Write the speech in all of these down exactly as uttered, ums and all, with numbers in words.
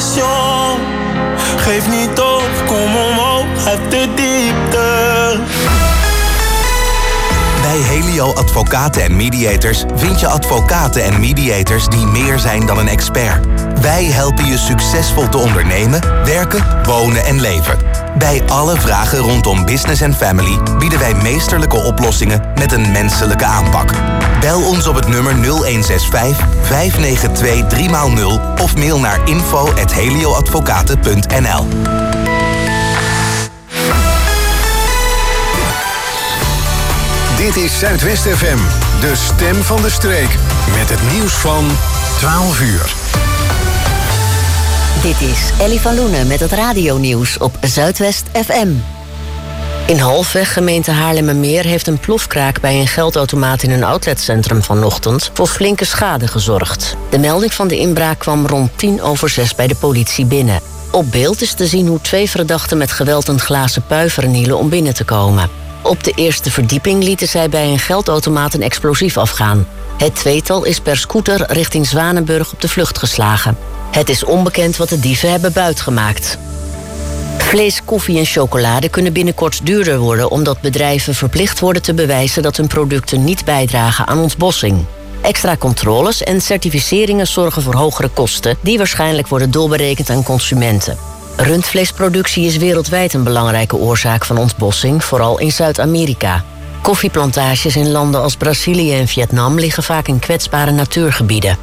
direction. Geef niet op, kom omhoog uit de diepte. Bij Helio Advocaten en Mediators vind je advocaten en mediators die meer zijn dan een expert. Wij helpen je succesvol te ondernemen, werken, wonen en leven. Bij alle vragen rondom business en family bieden wij meesterlijke oplossingen met een menselijke aanpak. Bel ons op het nummer nul een zes vijf, vijf negen twee, drie nul of mail naar info at helioadvocaten punt n l. Dit is Zuidwest F M, de stem van de streek. Met het nieuws van twaalf uur. Dit is Ellie van Loenen met het radionieuws op Zuidwest F M. In Halfweg, gemeente Haarlemmermeer, heeft een plofkraak bij een geldautomaat in een outletcentrum vanochtend voor flinke schade gezorgd. De melding van de inbraak kwam rond tien over zes bij de politie binnen. Op beeld is te zien hoe twee verdachten met geweld een glazen pui vernielen om binnen te komen. Op de eerste verdieping lieten zij bij een geldautomaat een explosief afgaan. Het tweetal is per scooter richting Zwanenburg op de vlucht geslagen. Het is onbekend wat de dieven hebben buitgemaakt. Vlees, koffie en chocolade kunnen binnenkort duurder worden omdat bedrijven verplicht worden te bewijzen dat hun producten niet bijdragen aan ontbossing. Extra controles en certificeringen zorgen voor hogere kosten die waarschijnlijk worden doorberekend aan consumenten. Rundvleesproductie is wereldwijd een belangrijke oorzaak van ontbossing, vooral in Zuid-Amerika. Koffieplantages in landen als Brazilië en Vietnam liggen vaak in kwetsbare natuurgebieden.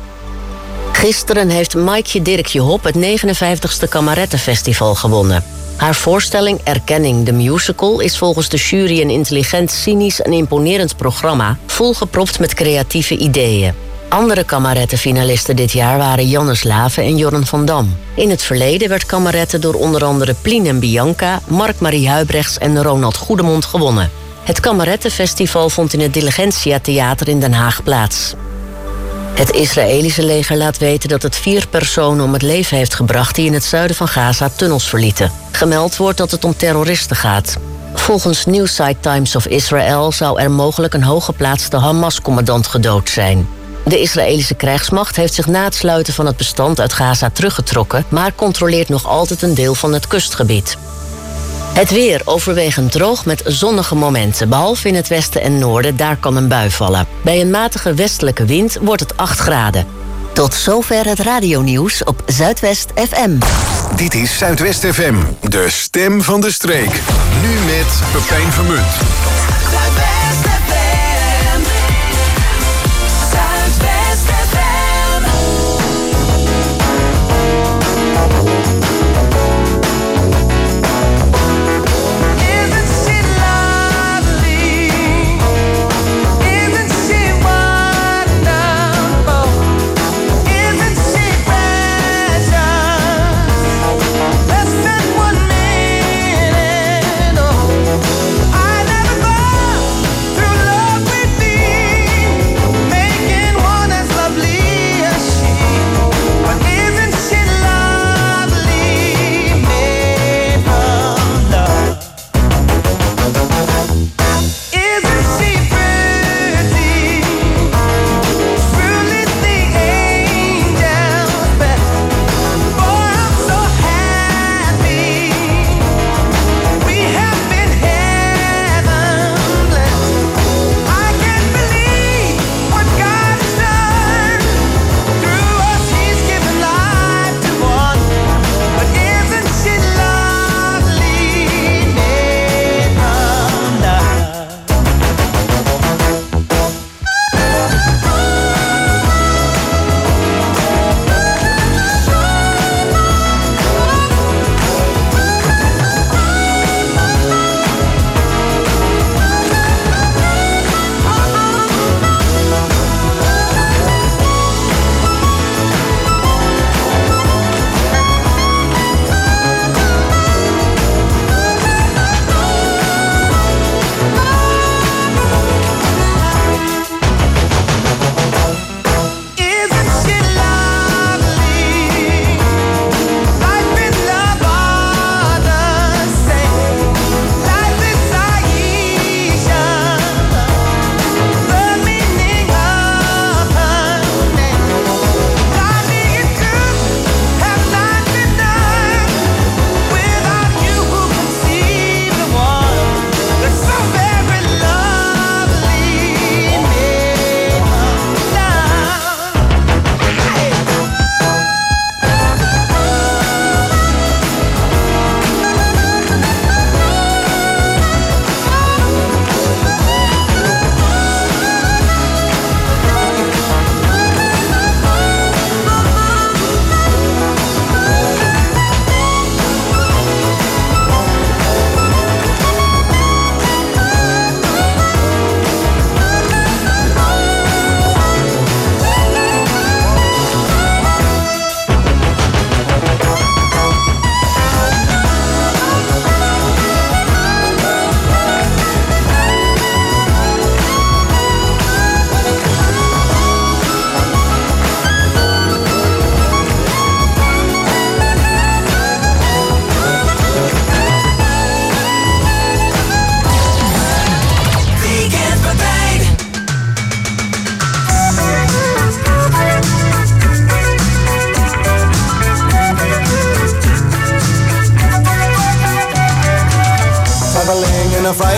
Gisteren heeft Maikje Dirkje Hop het negenenvijftigste Kamerettenfestival gewonnen. Haar voorstelling Erkenning the Musical is volgens de jury een intelligent, cynisch en imponerend programma, volgepropt met creatieve ideeën. Andere Kamerettenfinalisten dit jaar waren Janne Slaven en Jorren van Dam. In het verleden werd Kameretten door onder andere Plien en Bianca, Mark-Marie Huibrechts en Ronald Goedemond gewonnen. Het Kamerettenfestival vond in het Diligentia Theater in Den Haag plaats. Het Israëlische leger laat weten dat het vier personen om het leven heeft gebracht die in het zuiden van Gaza tunnels verlieten. Gemeld wordt dat het om terroristen gaat. Volgens Newsite Times of Israel zou er mogelijk een hooggeplaatste Hamas-commandant gedood zijn. De Israëlische krijgsmacht heeft zich na het sluiten van het bestand uit Gaza teruggetrokken, maar controleert nog altijd een deel van het kustgebied. Het weer overwegend droog met zonnige momenten, behalve in het westen en noorden, daar kan een bui vallen. Bij een matige westelijke wind wordt het acht graden. Tot zover het radionieuws op Zuidwest F M. Dit is Zuidwest F M, de stem van de streek. Nu met Pepijn Vermunt. Zuidwest F M. Zuidwest F M. Through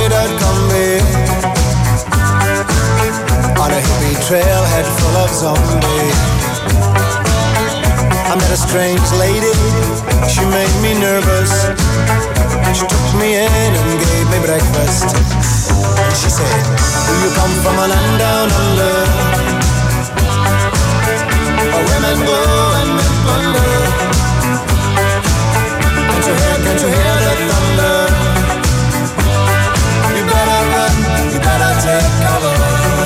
at Gumby on a hippie trailhead full of zombies. I met a strange lady, she made me nervous. She took me in and gave me breakfast. She said, do you come from a land down under, where women go and men wonder? Can't you hear, can't you hear the thunder? You better run, you better take cover.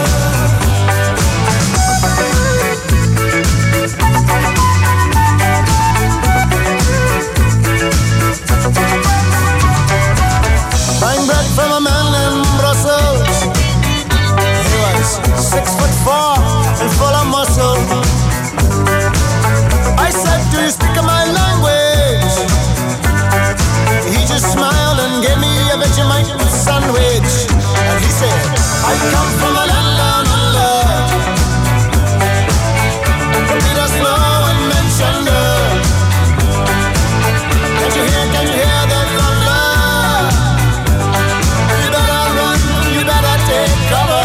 Buying bread from a man in Brussels. He was six foot four and full of muscle. I said, do you speak my language? He just smiled and gave me a Vegemite sandwich. And he said, I come from a land down under, from Peter Snow and Menchunder. Can't you hear, can't you hear the thunder? You better run, you better take cover.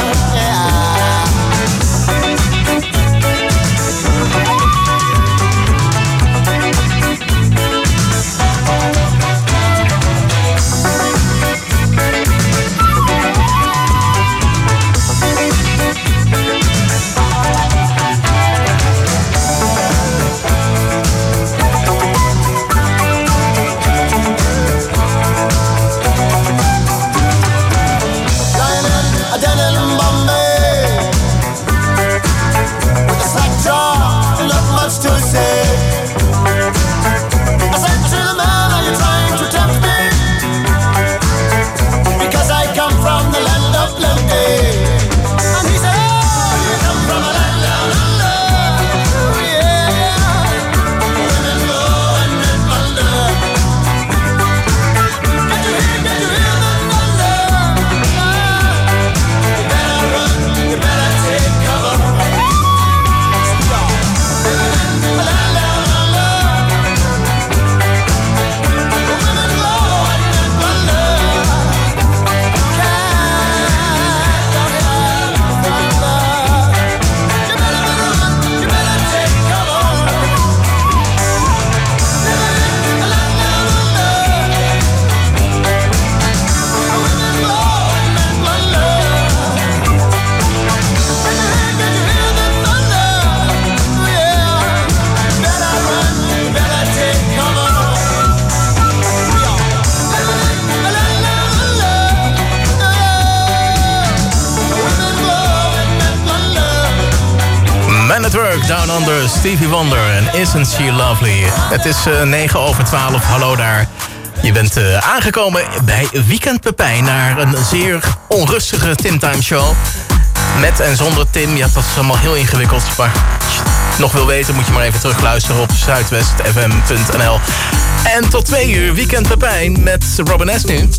Down Under, Stevie Wonder en Isn't She Lovely. Het is uh, negen over twaalf, hallo daar. Je bent uh, aangekomen bij Weekend Pepijn naar een zeer onrustige Tim Time Show. Met en zonder Tim, ja, dat is allemaal heel ingewikkeld. Maar als je het nog wil weten, moet je maar even terugluisteren op zuidwest f m punt n l. En tot twee uur Weekend Pepijn met Robin S. nu. Oh, I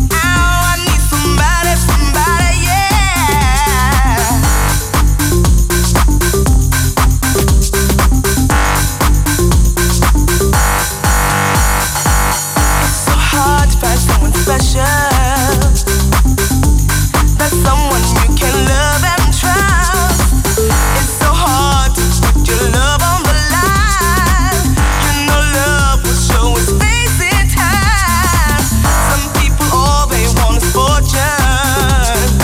need somebody, somebody, yeah. Special, that's someone you can love and trust. It's so hard to put your love on the line. You know love will show its face in time. Some people all they want is fortune.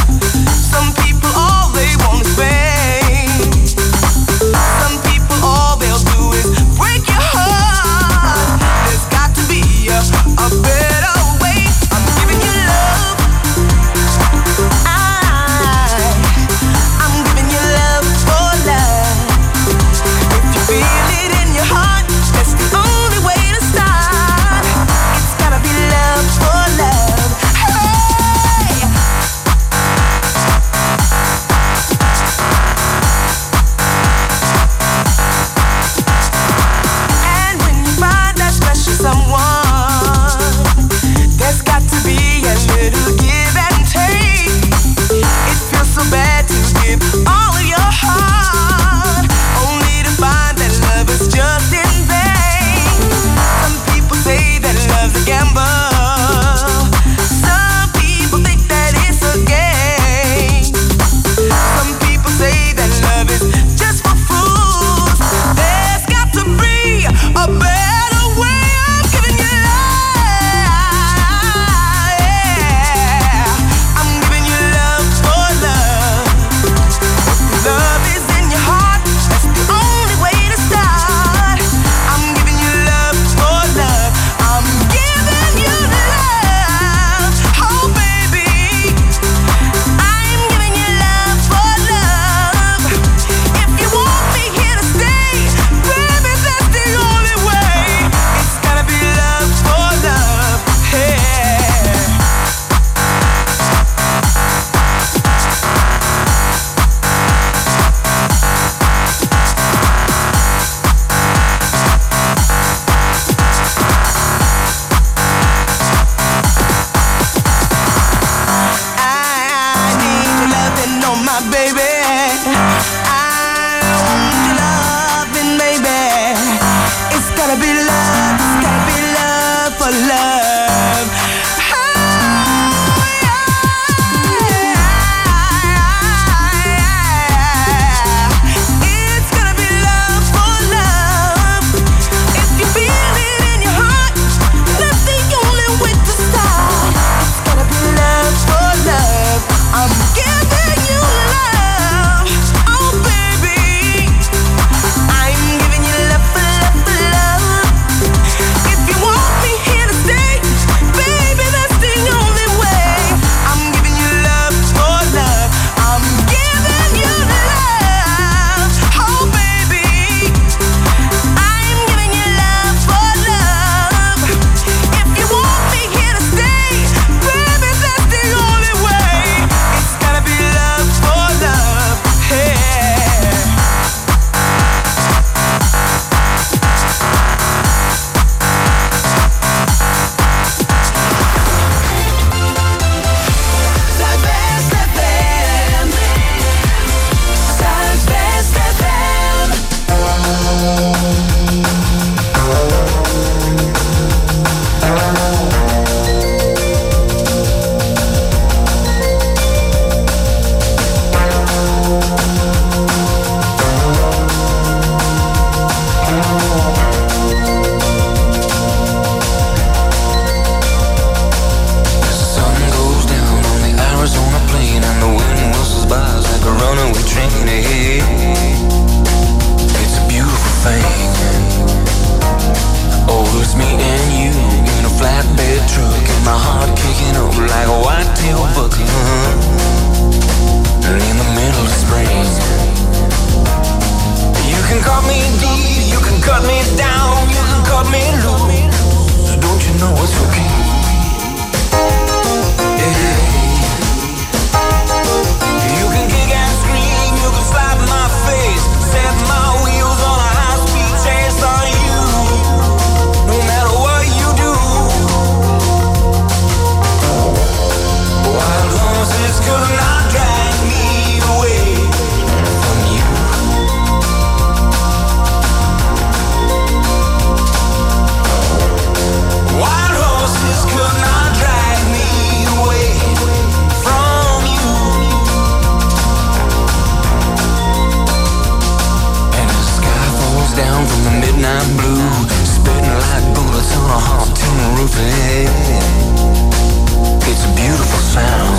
down from the midnight blue, spitting like bullets on a hot tin roof. Hey, it's a beautiful sound.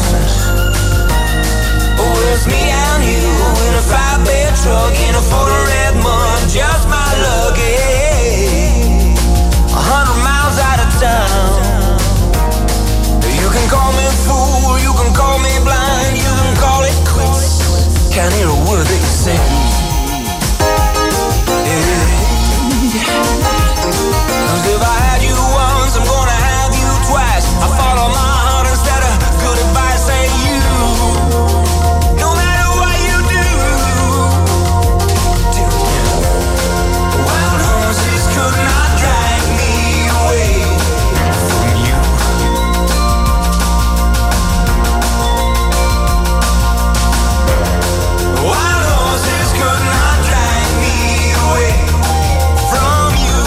Oh, it's me and you in a five-bed truck in a photo red mud, just my luck. Hey, a hundred miles out of town. You can call me fool, you can call me blind, you can call it quits. Can't hear a word that you say. Cause if I had you once, I'm gonna have you twice. I follow my heart instead of good advice. Say you, no matter what you do, wild horses could not drag me away from you. Wild horses could not drag me away from you.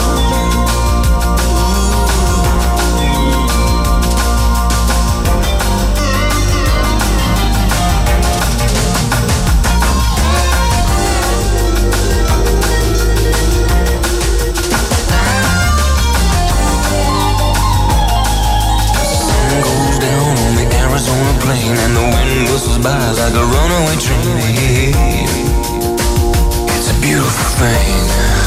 Sun goes down on the Arizona plain and the wind whistles by like a runaway train. It's a beautiful thing.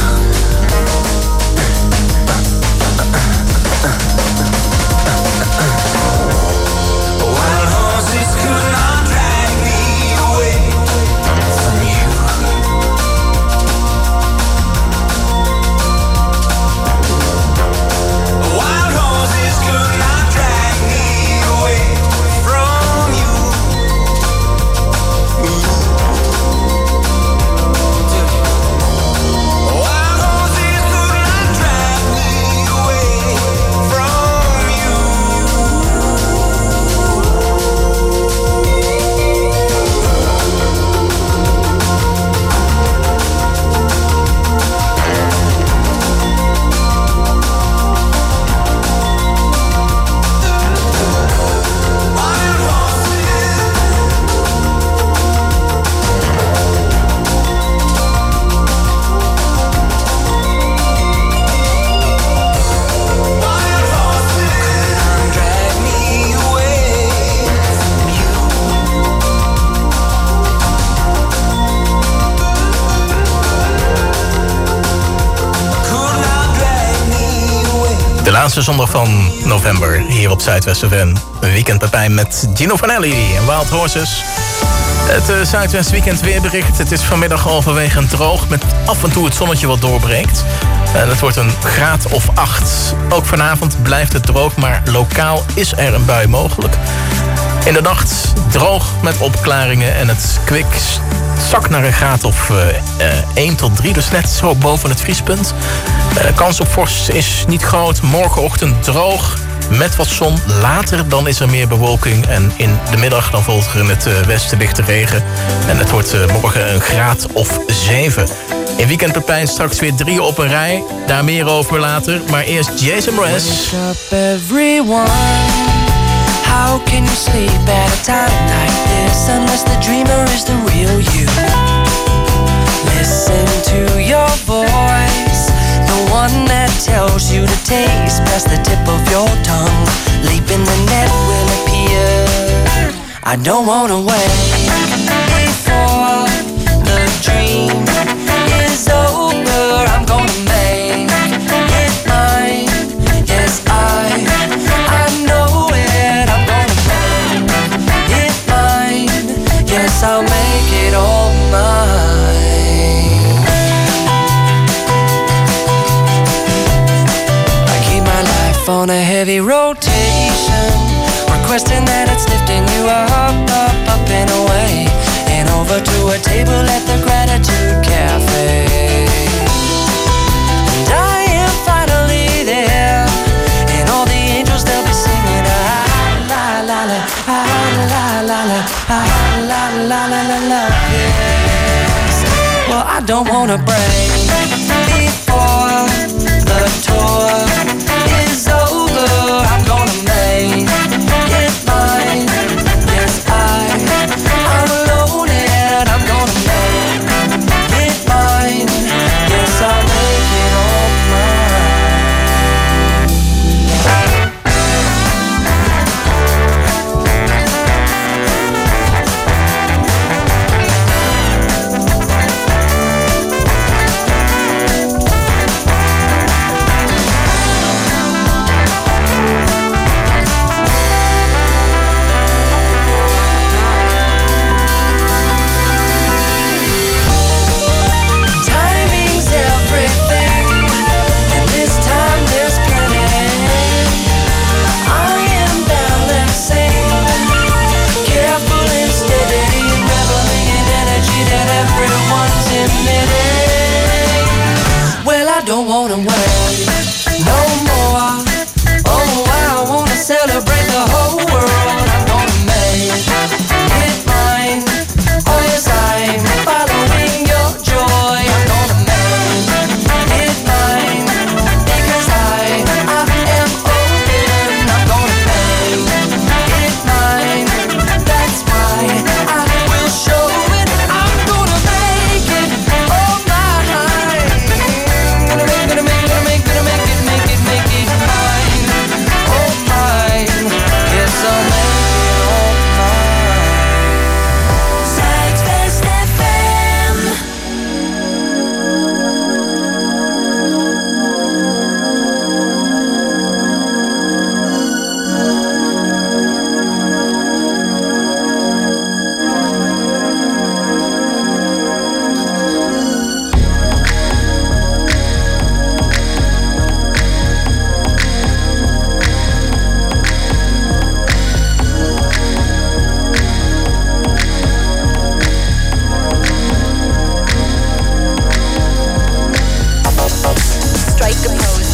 Wild horses could not drag me away from you. Wild horses could not drag me away from you. Wild horses could not drag me away from you. Wild horses. Wild horses drag me away from you. Could not drag me away. De laatste zondag van november hier op Zuidwest F M. Een weekend Pepijn met Gino Vanelli en Wild Horses. Het uh, Zuidwest Weekend weerbericht. Het is vanmiddag overwegend droog met af en toe het zonnetje wat doorbreekt. En het wordt een graad of acht. Ook vanavond blijft het droog, maar lokaal is er een bui mogelijk. In de nacht droog met opklaringen en het kwik zakt naar een graad of uh, uh, één tot drie. Dus net zo boven het vriespunt. Uh, kans op vorst is niet groot. Morgenochtend droog met wat zon. Later dan is er meer bewolking. En in de middag dan volgt er in het uh, westen lichte regen. En het wordt uh, morgen een graad of zeven. In Weekend Pepijn straks weer drie op een rij. Daar meer over later. Maar eerst Jason Mraz. Wake up everyone. How can you sleep at a time like this unless the dreamer is the real you? Listen to your voice, the one that tells you to taste past the tip of your tongue. Leap in the net will appear. I don't wanna wait before the dream is over. I'm gonna make it mine. Yes, I, I know it. I'm gonna make it mine. Yes, I'll make it all mine. I keep my life on a heavy rotation, requesting that it's lifting you up, up, up and away, and over to a table at the Gratitude Cafe. And I am finally there, and all the angels they'll be singing ah la la la, ah la la la, ah la la la la la. Yes. Well, I don't wanna break before the tour is over. I'm gonna make it mine. Yes, I, I will own it. I'm gonna make it mine. Yes, I'll make I don't wanna wait no more. Oh, I wanna celebrate the whole world. I'm gonna make it mine. Oh yes, I'm following your joy. I'm gonna make it mine because I, I am open. I'm gonna make it mine. That's why I will show it. I'm gonna make it all mine. Gonna make, gonna make, gonna make, gonna make it, make it, make it mine. All mine. Yes, I'll make it all mine. Zuidwest F M. Strike a pose.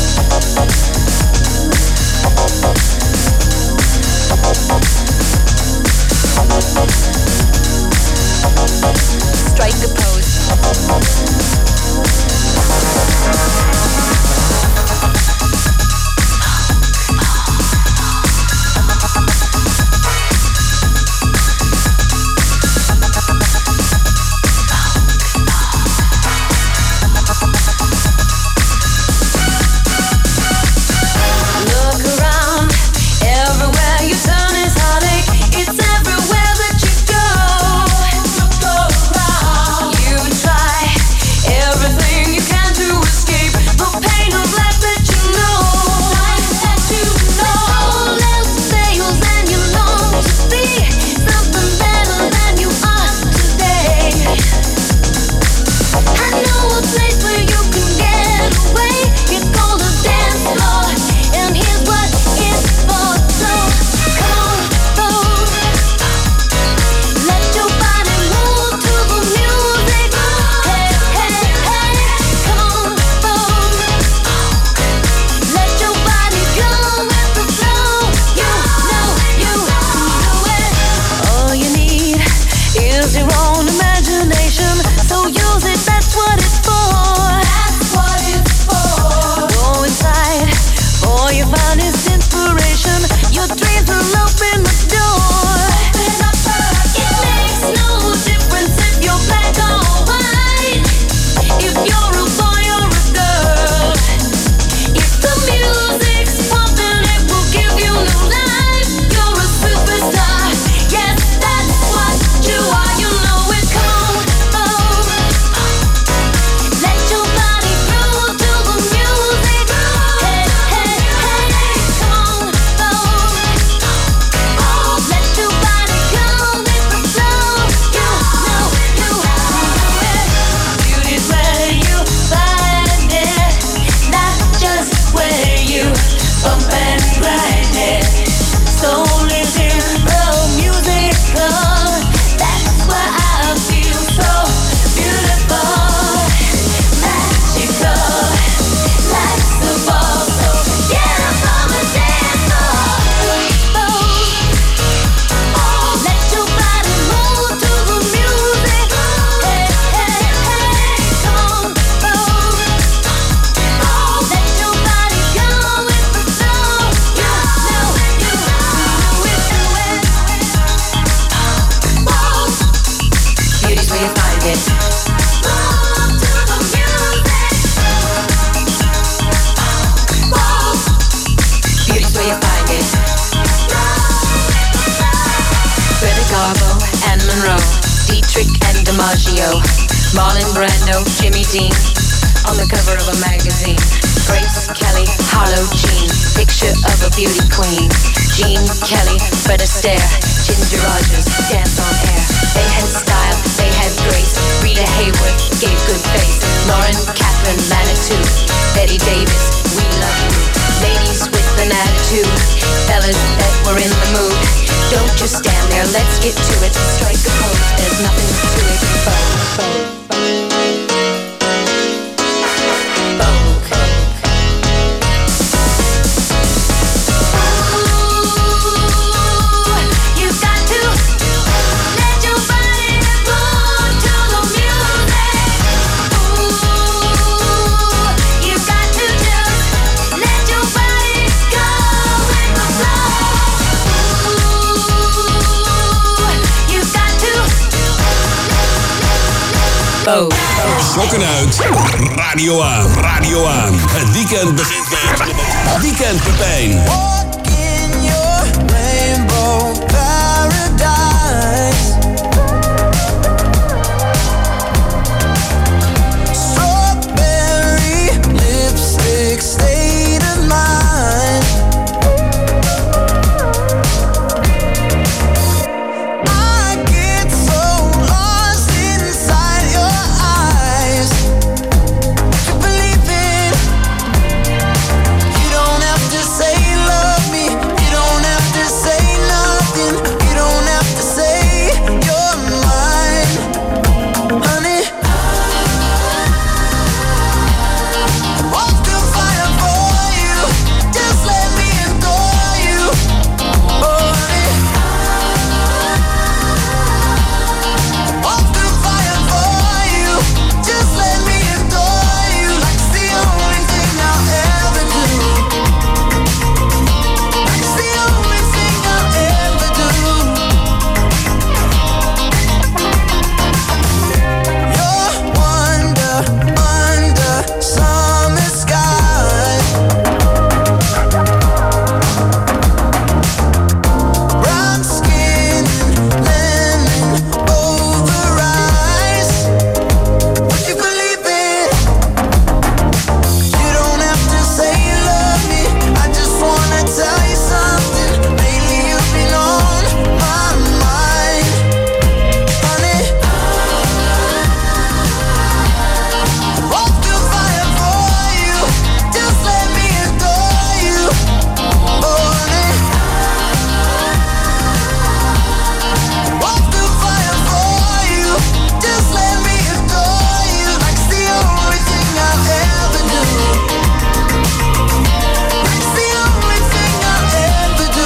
Strike a pose. Look around, everywhere you turn is heartache. It's everywhere that you go. Go around. You try everything you can to escape the pain of life that you know. Life that you know. All else fails and you long to be something better than you are today. I know a place where you can get away. It's called a dance floor, and here's what it's for. So come on, let your body move to the music. Hey, hey, hey, come on, let your body go with the flow. You know you do it. All you need is your own imagination. So use it, that's what it's for. That's what it's for. Go inside, all you find is inspiration. Your dreams will open the door. It makes no difference if you're black or white, if you're a boy or a girl. If the music's pumping, it will give you new life. You're a superstar. Yes, that's what you are. You know it. Come on, let your body groove to the music. Hey, hey, hey, come on, let your body go with the flow. You know you do it. Beauty's where you find it, not just where you bump and grind it. Soul is in the music. That's why I feel so beautiful, magical, like the ball. So get up on the dance floor. Let your body move to the music. Hey, hey, hey, come on, let your body go with the flow. You know you do it. Beauty's where you find it. Move to the music. Beauty's where you find it. Greta Garbo and Monroe, Dietrich and DiMaggio, Marlon Brando, Jimmy Dean, on the cover of a magazine. Grace Kelly, Harlow Jean, picture of a beauty queen. Jean Kelly, Fred Astaire, Ginger Rogers, dance on air. They had style, they had grace. Rita Hayworth gave good face. Lauren, Catherine, Manitou, Betty Davis, we love you. Ladies with an attitude, fellas that were in the mood. Don't just stand there, let's get to it. Strike a pose, there's nothing to it. Vogue, vogue, vogue. Vogue. Oh. Sokken uit, radio aan, radio aan. Het weekend begint met Weekend Pepijn. Walk in your rainbow paradise. Strawberry lipstick state of mind. I get so lost inside your eyes. You believe it. You don't have to say love me. You don't have to say nothing. You don't have to say you're mine, honey. Walk through fire for you. Just let me adore you, oh honey. Walk through fire for you. Just let me adore you. Like it's the only thing I'll ever do. Like it's the only thing I'll ever do. You're wonder under summer sky. Brown skin and lemon over eyes. Would you believe it? You don't have to say you love me. I just wanna tell you something. Lately you've been on my mind, honey. Walk through fire for you. Just let me adore you, oh honey. Walk through fire for you. Just let me adore you. Like it's the only thing I'll ever do. Like it's the only thing I'll ever do.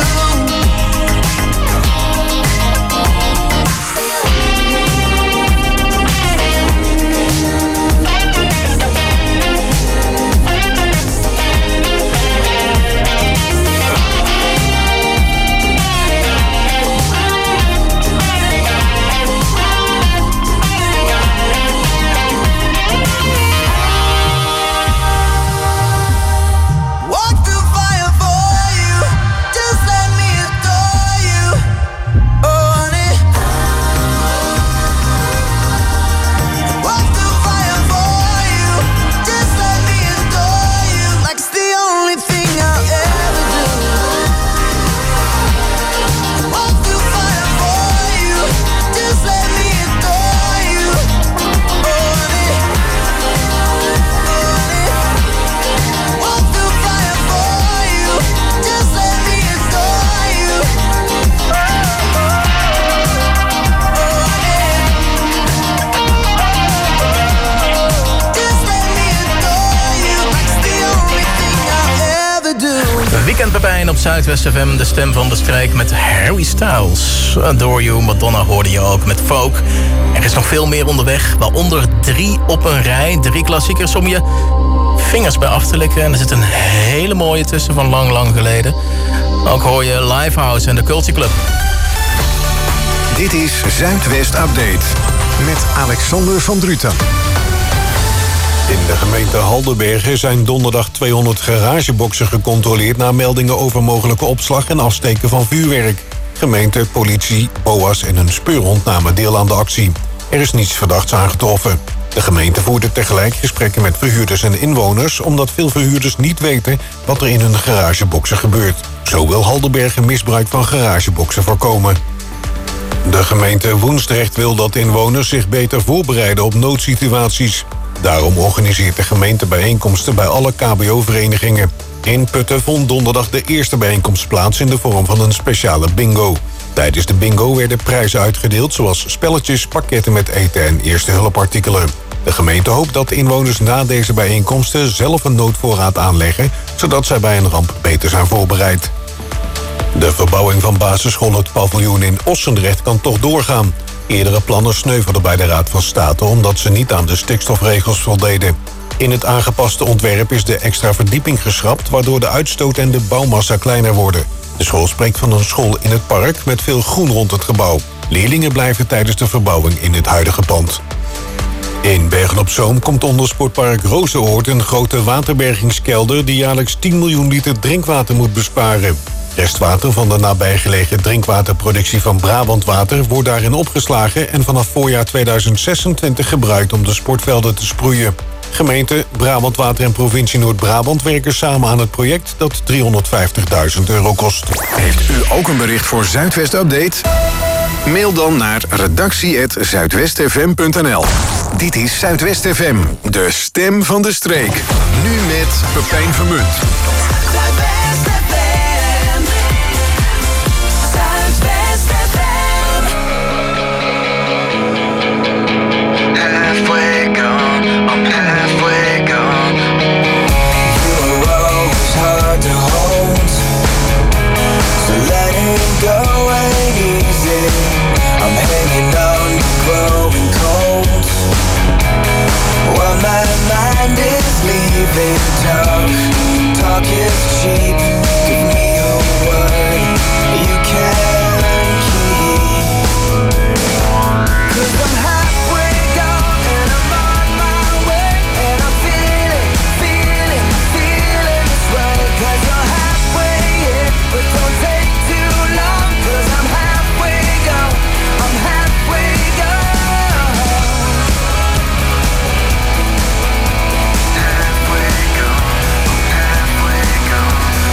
Walk through fire for you. Just let me adore you, oh honey. Walk through fire for you. Just let me adore you. Like it's the only thing I'll ever do. Walk through fire for you. Just let me adore you, oh honey. Walk through fire for you. Just let me adore you, oh just let me adore you. Like it's the only thing I'll ever do. Weekend Pepijn op Zuidwest F M, de stem van de strijk met Harry Styles. Adore You, Madonna hoorde je ook met Folk. Er is nog veel meer onderweg, waaronder drie op een rij. Drie klassiekers om je vingers bij af te likken. En er zit een hele mooie tussen van lang, lang geleden. Ook hoor je Lifehouse en de Culture Club. Dit is Zuidwest Update met Alexander van Druten. In de gemeente Haldenbergen zijn donderdag tweehonderd garageboxen gecontroleerd na meldingen over mogelijke opslag en afsteken van vuurwerk. Gemeente, politie, B O A's en een speurhond namen deel aan de actie. Er is niets verdachts aangetroffen. De gemeente voerde tegelijk gesprekken met verhuurders en inwoners, omdat veel verhuurders niet weten wat er in hun garageboxen gebeurt. Zo wil Haldenbergen misbruik van garageboxen voorkomen. De gemeente Woensdrecht wil dat inwoners zich beter voorbereiden op noodsituaties. Daarom organiseert de gemeente bijeenkomsten bij alle K B O-verenigingen. In Putten vond donderdag de eerste bijeenkomst plaats in de vorm van een speciale bingo. Tijdens de bingo werden prijzen uitgedeeld zoals spelletjes, pakketten met eten en eerste hulpartikelen. De gemeente hoopt dat inwoners na deze bijeenkomsten zelf een noodvoorraad aanleggen, zodat zij bij een ramp beter zijn voorbereid. De verbouwing van basisschool Het Paviljoen in Ossendrecht kan toch doorgaan. Eerdere plannen sneuvelden bij de Raad van State omdat ze niet aan de stikstofregels voldeden. In het aangepaste ontwerp is de extra verdieping geschrapt, waardoor de uitstoot en de bouwmassa kleiner worden. De school spreekt van een school in het park met veel groen rond het gebouw. Leerlingen blijven tijdens de verbouwing in het huidige pand. In Bergen-op-Zoom komt onder sportpark Rozenoord een grote waterbergingskelder die jaarlijks tien miljoen liter drinkwater moet besparen. Restwater van de nabijgelegen drinkwaterproductie van Brabantwater wordt daarin opgeslagen en vanaf voorjaar tweeduizend zesentwintig gebruikt om de sportvelden te sproeien. Gemeente, Brabantwater en provincie Noord-Brabant werken samen aan het project dat driehonderdvijftigduizend euro kost. Heeft u ook een bericht voor Zuidwest Update? Mail dan naar redactie apenstaartje zuidwestfm punt n l. Dit is Zuidwest F M, de stem van de streek. Nu met Pepijn Vermunt. Zuidwest F M. Zuidwest F M. Halfway gone, I'm halfway gone. You were always hard to hold, so letting go ain't easy. I'm hanging on, growing cold. While my mind is leaving, talk, talk is cheap. Give me a word you can keep. 'Cause I'm halfway gone and I'm on my way, and I'm feeling, feeling, feeling this way. 'Cause you're halfway in, but don't take too long. 'Cause I'm halfway gone, I'm halfway gone. Halfway gone, I'm halfway gone.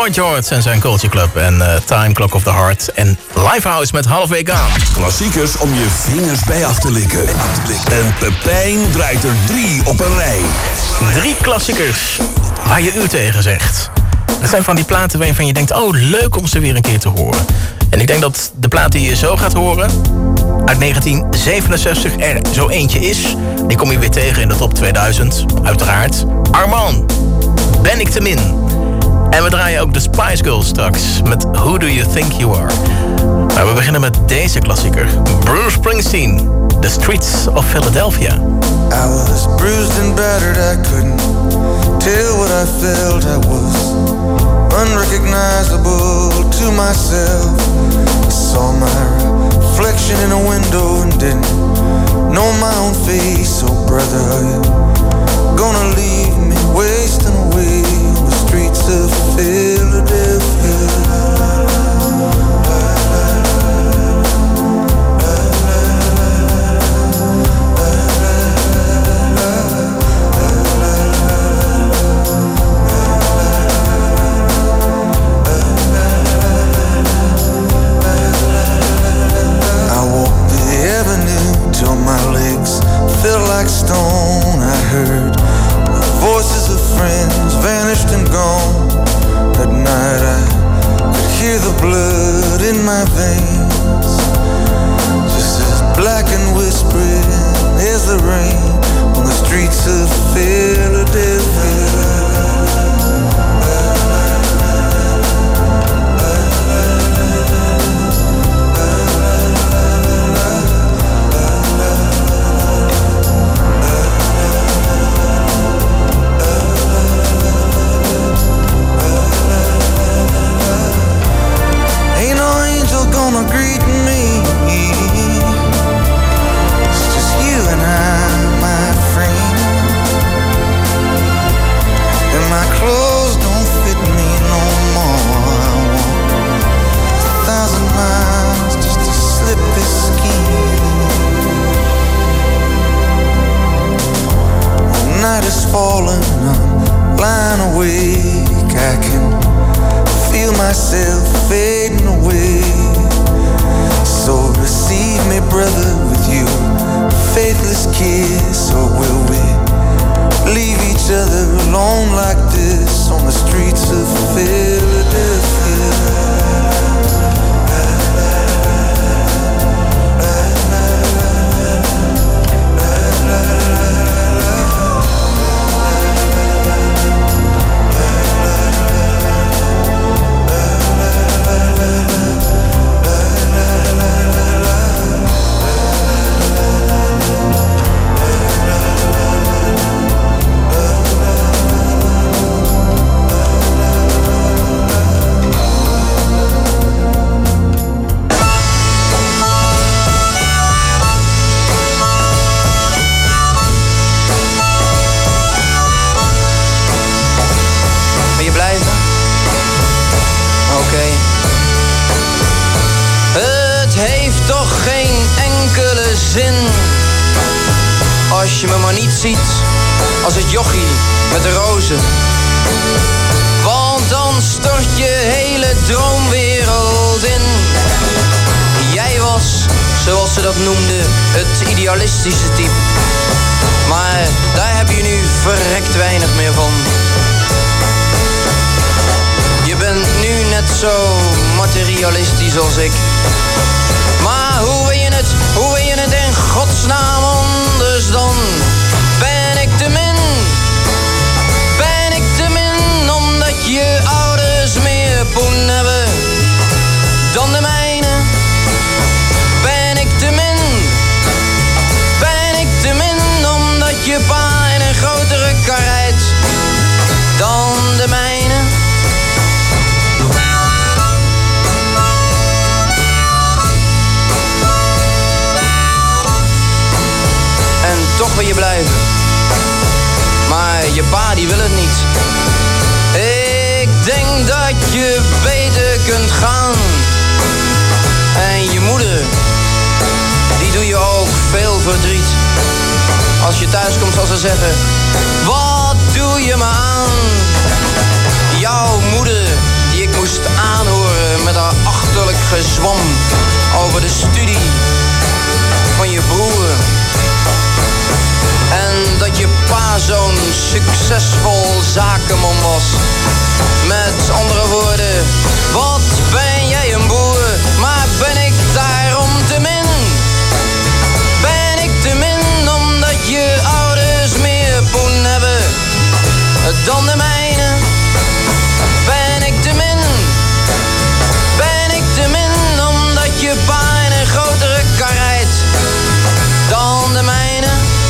Boy George en zijn Culture Club. En uh, Time Clock of the Heart. En Lifehouse met Halfway Gone. Klassiekers om je vingers bij af te likken. En Pepijn draait er drie op een rij. Drie klassiekers waar je u tegen zegt. Dat zijn van die platen waarvan je denkt... oh, leuk om ze weer een keer te horen. En ik denk dat de plaat die je zo gaat horen... uit negentien zevenenzestig er zo eentje is. Die kom je weer tegen in de top tweeduizend. Uiteraard. Armand. Ben ik te min. En we draaien ook de Spice Girls straks. Met Who Do You Think You Are. Maar we beginnen met deze klassieker. Bruce Springsteen. The Streets of Philadelphia. I was bruised and battered. I couldn't tell what I felt. I was unrecognizable to myself. I saw my reflection in a window and didn't know my own face. Oh brother, are you gonna leave me wasting away on the streets of Philadelphia? Felt like stone. I heard the voices of friends vanished and gone. At night I could hear the blood in my veins, just as black and whispering as the rain on the streets of Philadelphia. Gonna greet me. It's just you and I, my friend. And my clothes don't fit me no more. I walk a thousand miles just to slip this skin. The night is falling, I'm lying awake. I can feel myself fading away. So receive me, brother, with you faithless kiss. Or will we leave each other alone like this on the streets of Philadelphia? Als je me maar niet ziet als het jochie met de rozen. Want dan stort je hele droomwereld in. Jij was, zoals ze dat noemden, het idealistische type. Maar daar heb je nu verrekt weinig meer van. Je bent nu net zo materialistisch als ik. Maar hoe wil je het, hoe wil je het in godsnaam anders dan? Ben ik te min? Ben ik te min omdat je ouders meer poen hebben dan de mijne? Ben ik te min? Ben ik te min omdat je pa in een grotere kar rijdt dan de mijne? En toch wil je blijven. Maar je pa die wil het niet. Ik denk dat je beter kunt gaan. En je moeder, die doe je ook veel verdriet. Als je thuis komt zal ze zeggen: wat doe je me aan? Jouw moeder, die moest aanhoren met haar achterlijk gezwam over de studie van je broer. En dat je pa zo'n succesvol zakenman was. Met andere woorden, wat ben jij een boer, maar ben ik daarom te min? Ben ik te min omdat je ouders meer poen hebben dan de mijne? Ben ik te min? Ben ik te min omdat je pa in een grotere kar rijdt dan de mijne?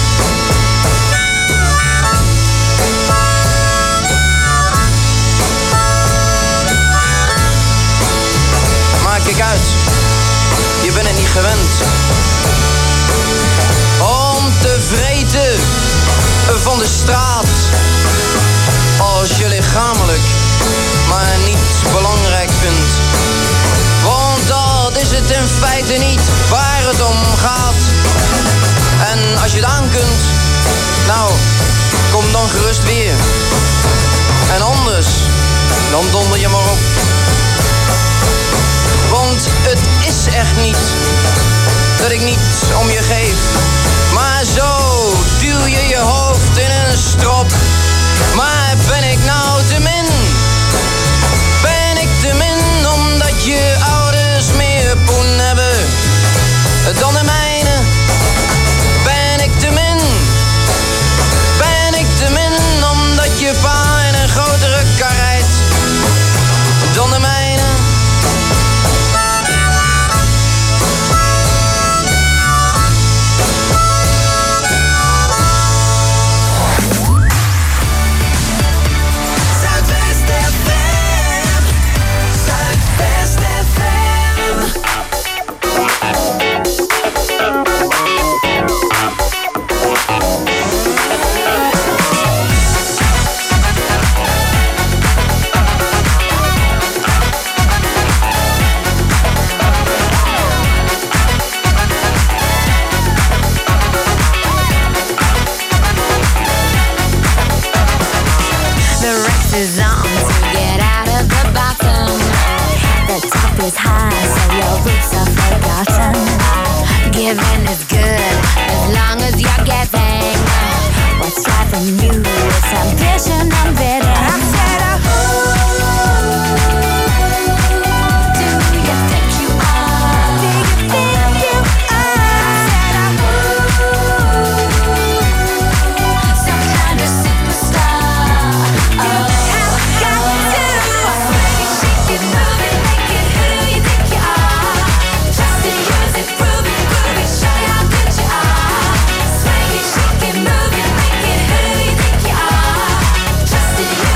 Maar kijk uit, je bent het niet gewend om te vreten van de straat als je lichamelijk maar niet belangrijk vindt. Want dat is het in feite niet waar het om gaat. En als je het aan kunt, nou, kom dan gerust weer. En anders, dan donder je maar op. Want het is echt niet dat ik niet om je geef, maar zo duw je je hoofd in een strop. Maar ben ik nou te min? Ben ik te min omdat je ouders meer poen hebben dan de mijne? Ben ik te min? Ben ik te min omdat je pa in een grotere kar rijdt dan de mijne? Is high, so your roots are forgotten. Giving is good as long as you're giving. What's driving you is ambition and bidding. I said, oh, do you think you are? Do you think you are? I said, oh, some kind of superstar. Oh, I've got to shake it, move it, make it. Move it, make it, who you think you are? Just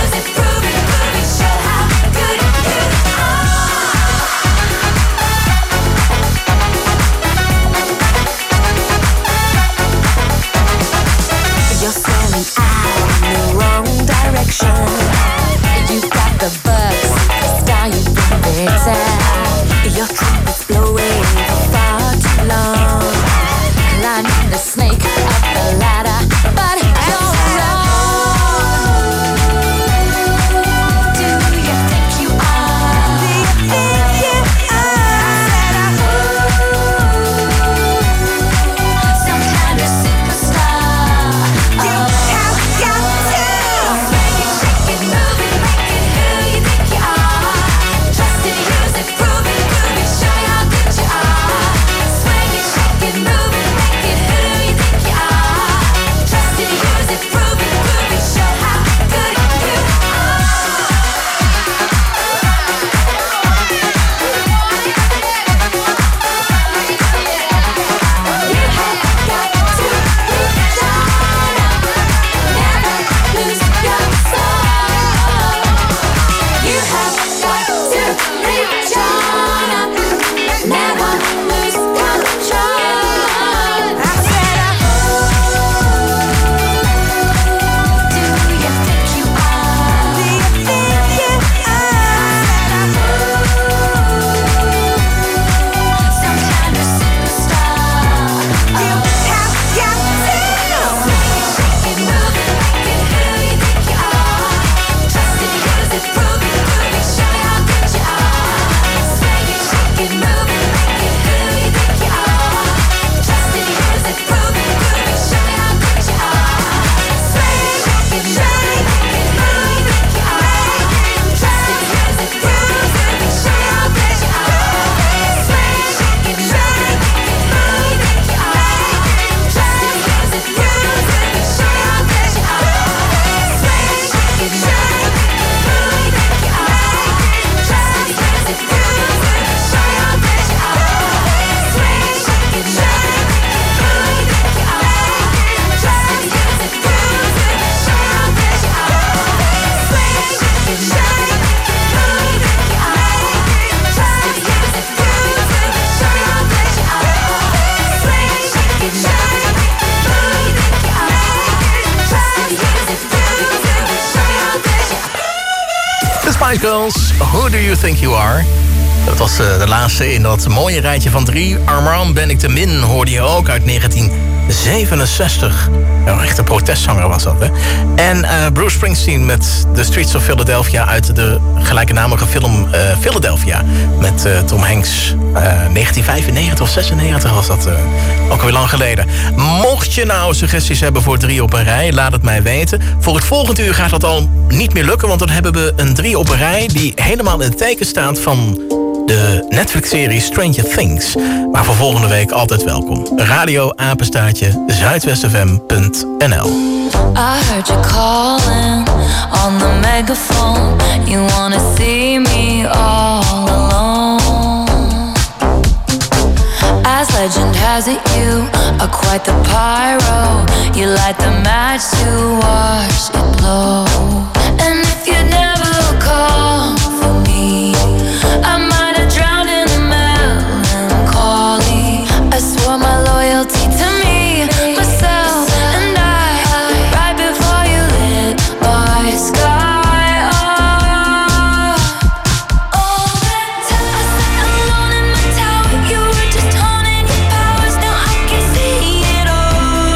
Spice Girls, Who Do You Think You Are? Dat was uh, de laatste in dat mooie rijtje van drie. Armand Ben ik te min hoorde je ook uit negentien zevenenzestig. Ja, een echte protestzanger was dat, hè? En uh, Bruce Springsteen met The Streets of Philadelphia uit de gelijknamige film uh, Philadelphia. Met uh, Tom Hanks. Uh, negentien vijfennegentig of zesennegentig was dat uh, ook alweer lang geleden. Mocht je nou suggesties hebben voor drie op een rij, laat het mij weten. Voor het volgende uur gaat dat al niet meer lukken, want dan hebben we een drie op een rij die helemaal in het teken staat van de Netflix-serie Stranger Things. Maar voor volgende week altijd welkom. Radio apenstaartje zuidwest f m punt n l. I heard you calling on the megaphone. You wanna see me all alone. As legend has it, you are quite the pyro. You light the match to watch it blow. And if you never call for me, I might have drowned in the melancholy. I swore my loyalty to me, myself, and I, right before you lit my sky up. All that time I sat alone in my tower, you were just honing your powers. Now I can see it all.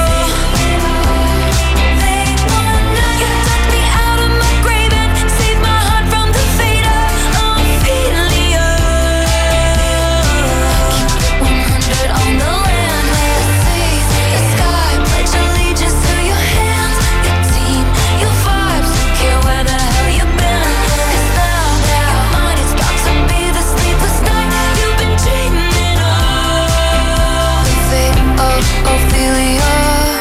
They wanna, you took me out of my grave and saved my heart from the fate of Ophelia. Keep it one hundred on the land, let us see the sky. Pledge allegiance to your hands, your team, your vibes. Don't care where the hell you've been. 'Cause now your mind is about to be the sleepless night you've been dreaming of. The fate of Ophelia,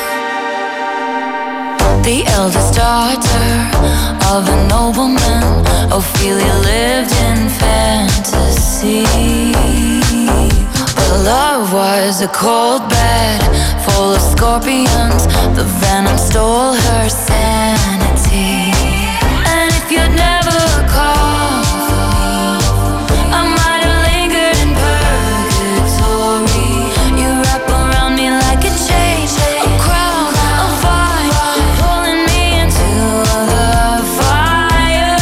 the eldest daughter of a nobleman. Ophelia lived in fantasy, but love was a cold bed full of scorpions. The venom stole her sanity. And if you'd never call for me, I might have lingered in purgatory. You wrap around me like a chain, a crown, a vine, pulling me into the fire.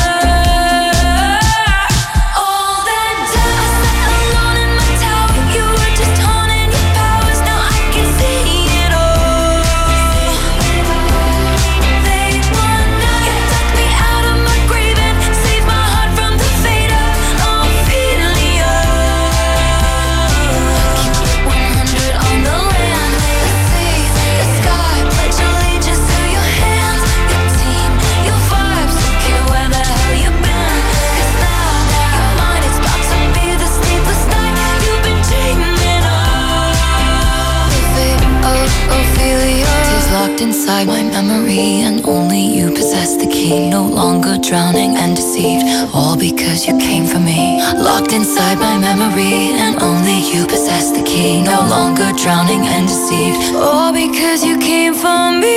All that time I sat alone in my tower, you were just honing your powers. Now I can see it all. They wanna, you took me out of my grave and saved my heart from the fate of Ophelia. Keep it one hundred on the land, let us see the sky. Pledge allegiance to your hands, your team, your vibes. Don't care where the hell you've been. 'Cause now your mind is about to be the sleepless night you've been dreaming of. The fate of Ophelia is locked inside my memory, and only you possess the key. No longer drowning and deceived, all because you came for me. Locked inside my memory, and only you possess the key. No longer drowning and deceived, all because you came for me.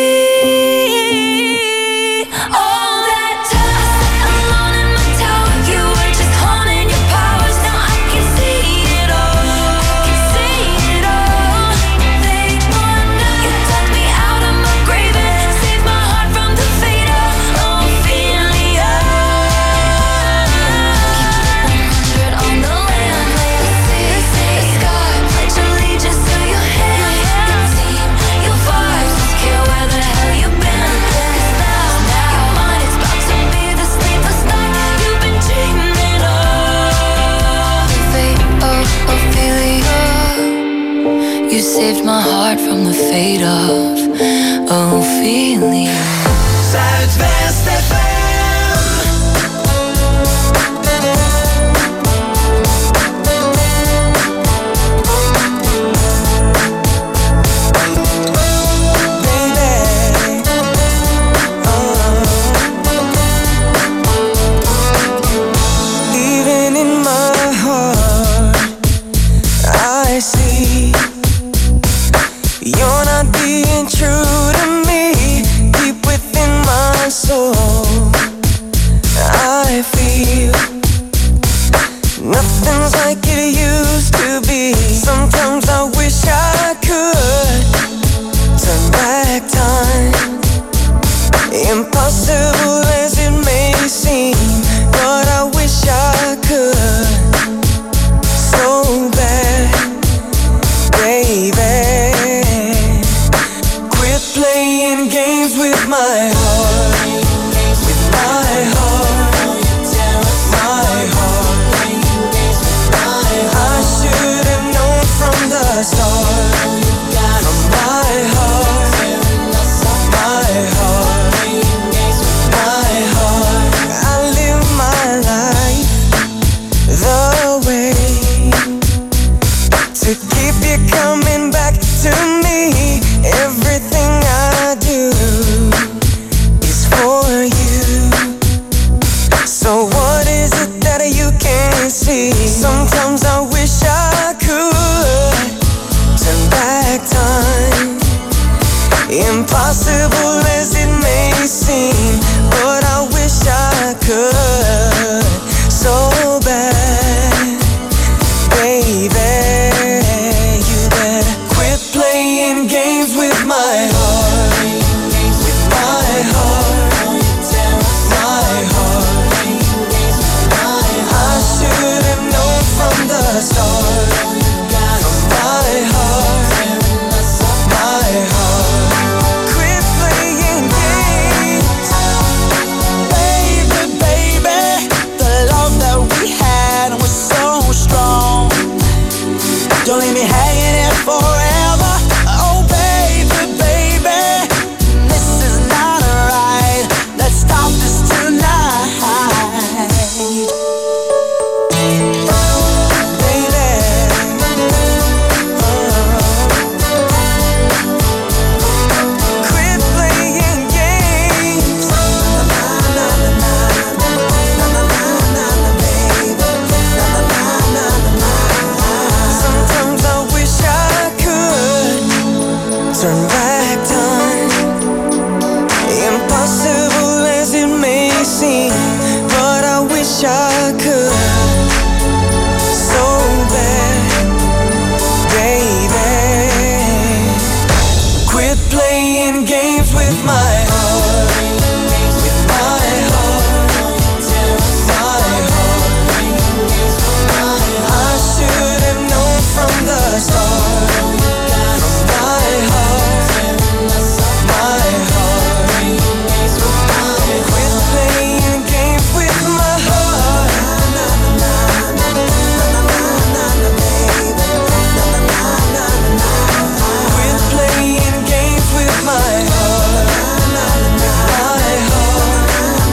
All that time I sat alone in my tower, you were just honing your powers. Now I can see it all. I can see it all. They wanna, you took me out of my grave and saved my heart from the fate of Ophelia. Keep it one hundred on the land, let us see the sky. Pledge allegiance to your hands, your team, your vibes. Don't care where the hell you've been. 'Cause now your mind is about to be the sleepless night you've been dreaming of. The fate of Ophelia, you saved my heart from the fate of Ophelia. Zuidwest F M. Even in my heart, I see you're not being true to me. Deep within my soul, I feel nothing's like it used to be. Sometimes I wish I could turn back time, impossible as it may seem. Impossible as it may seem, but I wish I could so bad. Baby, you better quit playing games with my heart, with my heart, my heart. I should have known from the start. From my heart, my heart. Quit playing games, baby, baby. The love that we had was so strong. Don't leave me hanging here forever. Oh, baby, baby, this is not right. Let's stop this tonight. Baby, quit playing games. Sometimes I wish I could turn back time. Impossible as it may seem, but I wish I could so bad. Baby, quit playing games with my heart, with my heart, my heart. I should have known from the start. From my heart, my heart. Quit playing games with my heart. Quit playing games with my heart. My heart,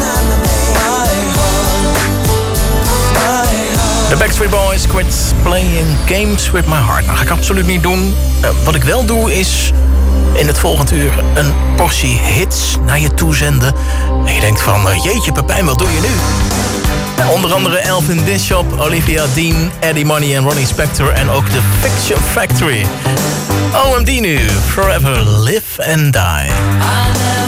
my heart. The Backstreet Boys, Quit Playing Games With My Heart. Nou, ga ik absoluut niet doen. Uh, wat ik wel doe is in het volgende uur een portie hits naar je toe zenden. En je denkt van, uh, jeetje Pepijn, wat doe je nu? Nou, onder andere Elvin Bishop, Olivia Dean, Eddie Money en Ronnie Spector. En ook The Fiction Factory. O M D nu, Forever Live and Die. I never